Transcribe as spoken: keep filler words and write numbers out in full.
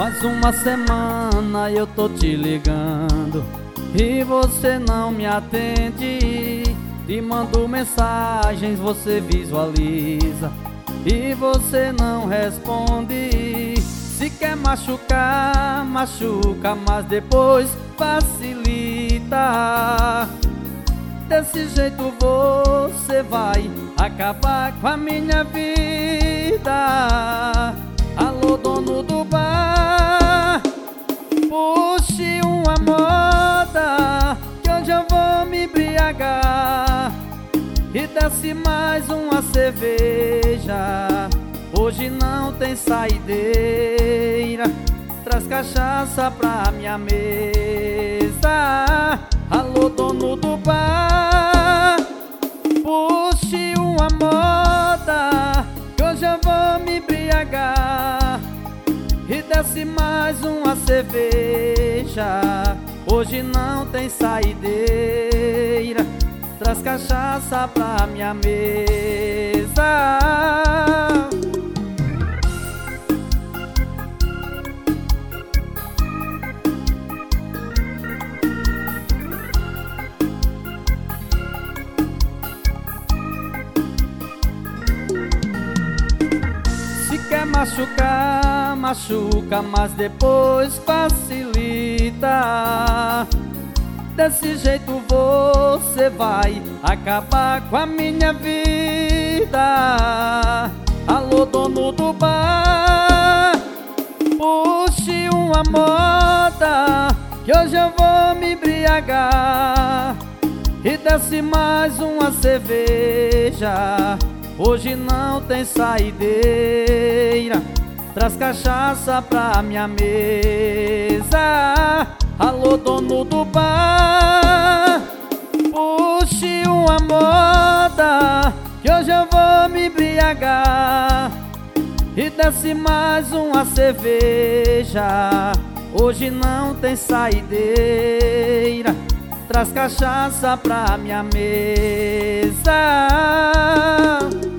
Faz uma semana eu tô te ligando e você não me atende. Te mando mensagens, você visualiza e você não responde. Se quer machucar, machuca, mas depois facilita. Desse jeito você vai acabar com a minha vida. Alô, dono do bar, puxe uma moda que hoje eu vou me embriagar. E desce mais uma cerveja, hoje não tem saideira. Traz cachaça pra minha mesa. Alô, dono do bar, puxe uma moda que hoje eu vou me embriagar. E desce mais uma cerveja, hoje não tem saideira. Traz cachaça pra minha mesa. Se quer machucar, machuca, mas depois facilita. Desse jeito você vai acabar com a minha vida. Alô, dono do bar, puxe uma moda que hoje eu vou me embriagar. E desce mais uma cerveja, hoje não tem saideira. Traz cachaça pra minha mesa. Alô, dono do bar, puxe uma moda que hoje eu vou me embriagar. E desce mais uma cerveja, hoje não tem saideira. Traz cachaça pra minha mesa.